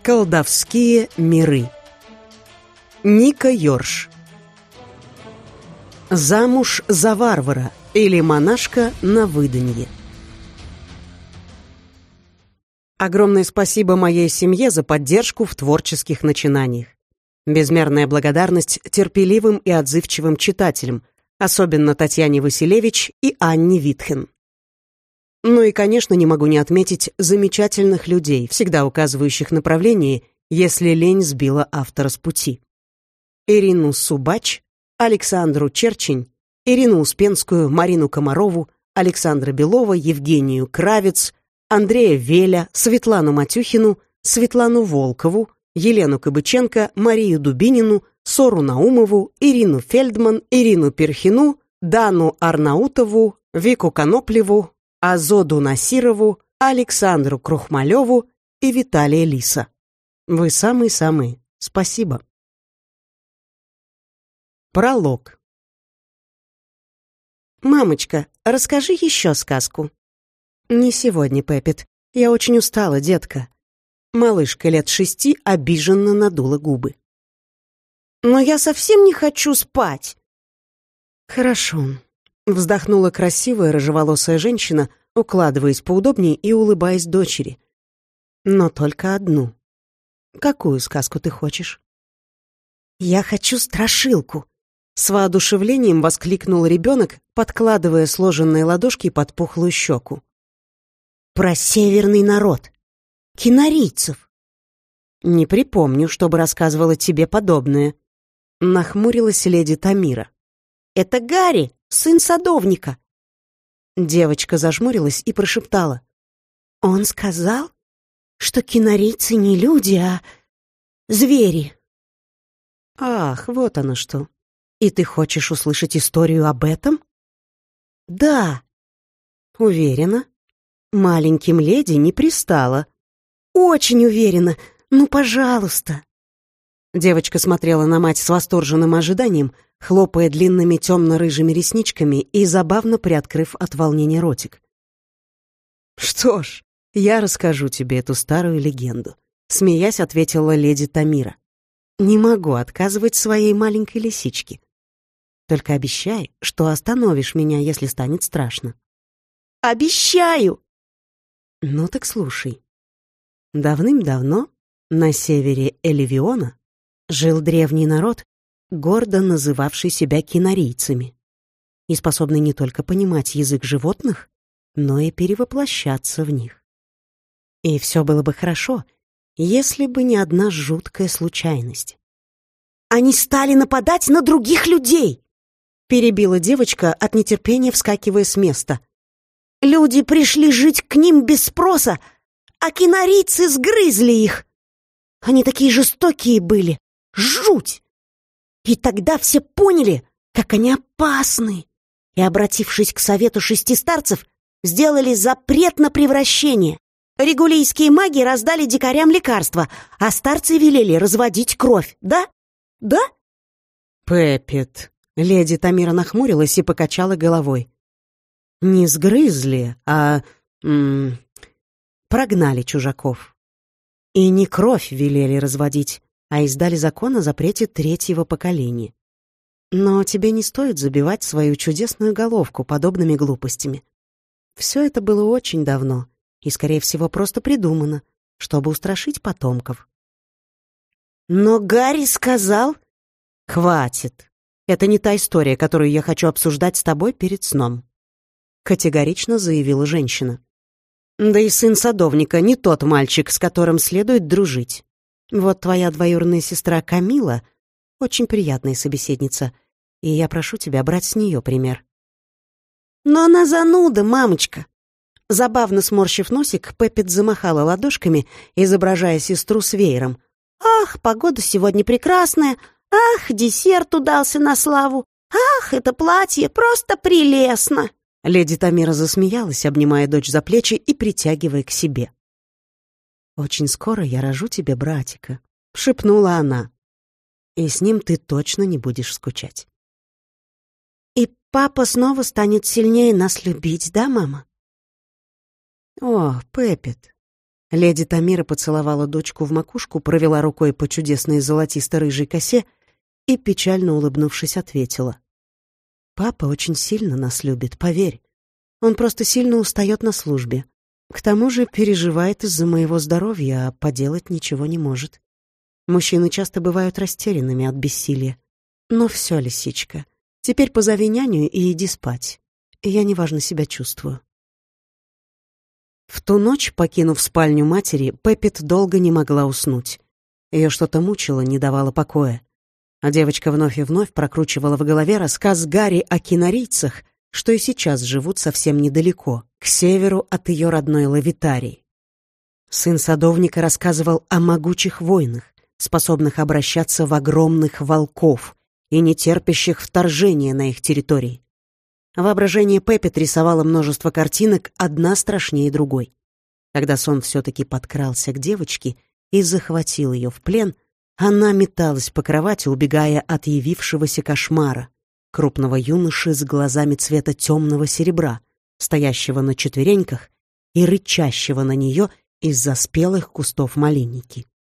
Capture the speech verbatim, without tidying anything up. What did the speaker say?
Колдовские миры. Ника Йорш. Замуж за варвара или монашка на выданье. Огромное спасибо моей семье за поддержку в творческих начинаниях. Безмерная благодарность терпеливым и отзывчивым читателям, особенно Татьяне Василевич и Анне Витхен. Ну и, конечно, не могу не отметить замечательных людей, всегда указывающих направление, если лень сбила автора с пути. Ирину Субач, Александру Черчень, Ирину Успенскую, Марину Комарову, Александра Белова, Евгению Кравец, Андрея Веля, Светлану Матюхину, Светлану Волкову, Елену Кабыченко, Марию Дубинину, Сору Наумову, Ирину Фельдман, Ирину Перхину, Дану Арнаутову, Вику Коноплеву, Азоду Насирову, Александру Крухмалеву и Виталия Лиса. Вы самые-самые. Спасибо. Пролог. «Мамочка, расскажи еще сказку». «Не сегодня, Пеппит. Я очень устала, детка». Малышка лет шести обиженно надула губы. «Но я совсем не хочу спать». «Хорошо», — вздохнула красивая рыжеволосая женщина, укладываясь поудобнее и улыбаясь дочери. «Но только одну. Какую сказку ты хочешь?» «Я хочу страшилку», — с воодушевлением воскликнул ребенок, подкладывая сложенные ладошки под пухлую щеку. «Про северный народ. Кинарийцев». «Не припомню, чтобы рассказывала тебе подобное», — нахмурилась леди Тамира. «Это Гарри, сын садовника». Девочка зажмурилась и прошептала. «Он сказал, что кинарийцы не люди, а звери». «Ах, вот оно что. И ты хочешь услышать историю об этом?» «Да». «Уверена? Маленьким леди не пристало». «Очень уверена. Ну, пожалуйста». Девочка смотрела на мать с восторженным ожиданием, хлопая длинными темно-рыжими ресничками и забавно приоткрыв от волнения ротик. «Что ж, я расскажу тебе эту старую легенду», — смеясь ответила леди Тамира. «Не могу отказывать своей маленькой лисичке. Только обещай, что остановишь меня, если станет страшно». «Обещаю!» «Ну так слушай. Давным-давно на севере Эливиона жил древний народ, гордо называвший себя кинарийцами, и способный не только понимать язык животных, но и перевоплощаться в них. И все было бы хорошо, если бы не одна жуткая случайность. «Они стали нападать на других людей!» — перебила девочка от нетерпения, вскакивая с места. «Люди пришли жить к ним без спроса, а кинарийцы сгрызли их. Они такие жестокие были, жуть! И тогда все поняли, как они опасны, и, обратившись к совету шести старцев, сделали запрет на превращение. Регулийские маги раздали дикарям лекарства, а старцы велели разводить кровь, да? Да?» «Пеппит», — леди Тамира нахмурилась и покачала головой. «Не сгрызли, а м- прогнали чужаков. И не кровь велели разводить, а издали закон о запрете третьего поколения. Но тебе не стоит забивать свою чудесную головку подобными глупостями. Все это было очень давно и, скорее всего, просто придумано, чтобы устрашить потомков». «Но Гарри сказал...» «Хватит. Это не та история, которую я хочу обсуждать с тобой перед сном», — категорично заявила женщина. «Да и сын садовника не тот мальчик, с которым следует дружить. Вот твоя двоюродная сестра Камила — очень приятная собеседница, и я прошу тебя брать с нее пример». «Но она зануда, мамочка». Забавно сморщив носик, Пеппит замахала ладошками, изображая сестру с веером. «Ах, погода сегодня прекрасная! Ах, десерт удался на славу! Ах, это платье просто прелестно!» Леди Тамира засмеялась, обнимая дочь за плечи и притягивая к себе. «Очень скоро я рожу тебе братика», — шепнула она. «И с ним ты точно не будешь скучать». «И папа снова станет сильнее нас любить, да, мама?» «О, Пеппит, Леди Тамира поцеловала дочку в макушку, провела рукой по чудесной золотисто-рыжей косе и, печально улыбнувшись, ответила: «Папа очень сильно нас любит, поверь. Он просто сильно устает на службе. К тому же переживает из-за моего здоровья, а поделать ничего не может. Мужчины часто бывают растерянными от бессилия. Но все, лисичка, теперь позови няню и иди спать. Я неважно себя чувствую». В ту ночь, покинув спальню матери, Пеппит долго не могла уснуть. Ее что-то мучило, не давало покоя. А девочка вновь и вновь прокручивала в голове рассказ Гарри о кинарийцах, что и сейчас живут совсем недалеко, к северу от ее родной Лавитарии. Сын садовника рассказывал о могучих воинах, способных обращаться в огромных волков и не терпящих вторжения на их территории. Воображение Пеппит рисовало множество картинок, одна страшнее другой. Когда сон все-таки подкрался к девочке и захватил ее в плен, она металась по кровати, убегая от явившегося кошмара, крупного юноши с глазами цвета темного серебра, стоящего на четвереньках и рычащего на нее из-за спелых кустов малинники.